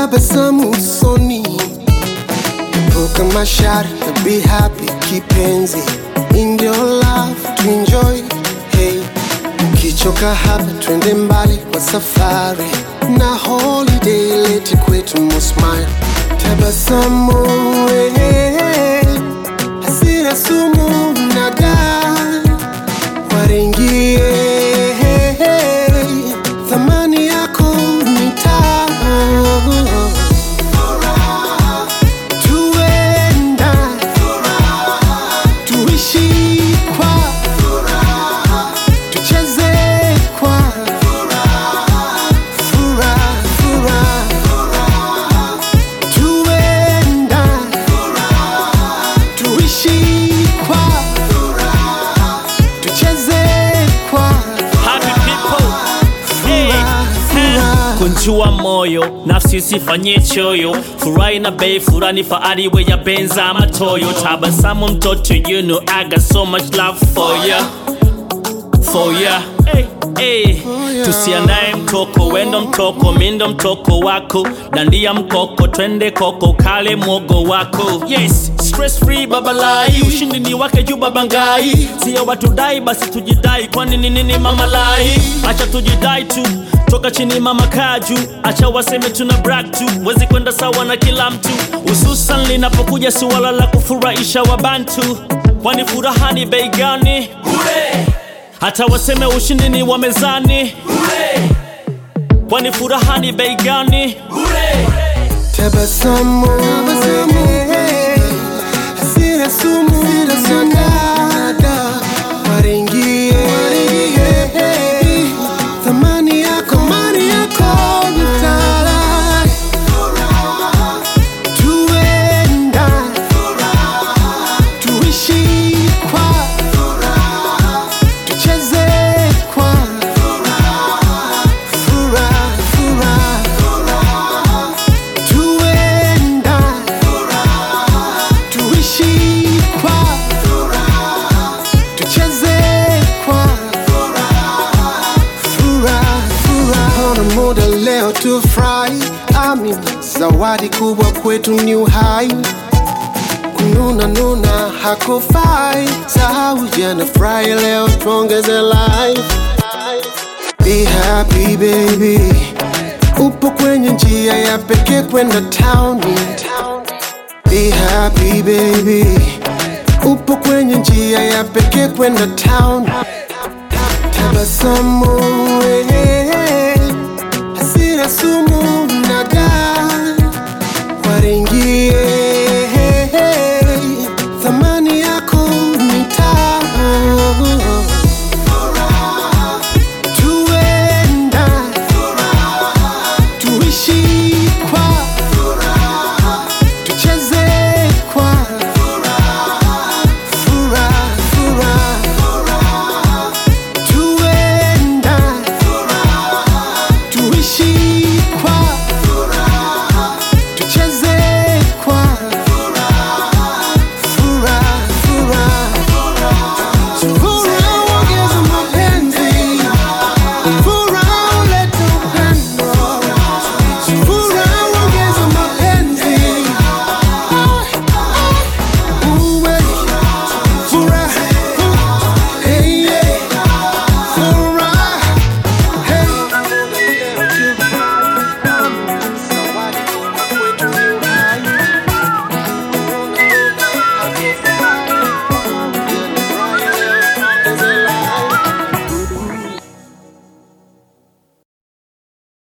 tabasamu usoni, epuka mashari na be happy, kipenzi. In your love to enjoy, hey. Ukichoka hapa twende mbali kwa safari, na holiday leti kwetu mo smile. Tabasamu hasira sumu na dawa waringie, thamani yako ni tamu. Tuenda tuishi kwa tucheze kwa furaha. Tuenda tuishi kwa tucheze kwa happy people. Kunjua moyo, nafsi usifanye choyo. Furahi na bei, furani faari we ya benza matoyo. Tabasamu mtoto, you know I got so much love for ya. For ya, hey. Tusiandae mtoko, wendo mtoko, mindo mtoko wako. Dandia mkoko, twende koko, kale mwogo wako. Yes, stress free babalai, ushindi ni wake juu babangai. Siya watu dai, basi tujidai, kwani nini mama lai. Acha tujidai tu, toka chini mama kaju. Acha waseme tuna brag tu, wezi kwenda sawa na kila mtu. Ususan linapokuja suala la kufurahisha wabantu. Kwani furaha ni bei gani? Bure! Hata waseme ushindi ni wa mezani. Bure! Kwani furaha ni bei gani? Bure! Tabasamu hasira sumu na dawa waringie, thamani yako ni tamu. Tuenda tuishi kwa tucheze kwa furaha. Tuenda tuishi kwa tucheze kwa furaha. Ona muda leo tufurahi, amini zawadi kubwa kwetu ni uhai. Kununa hakufai, sahau jana, furahi leo tuongeze life. Be happy baby, upo kwenye njia ya pekee kwenda town. Be happy baby, upo kwenye njia ya pekee kwenda town. Tabasamu hasira sumu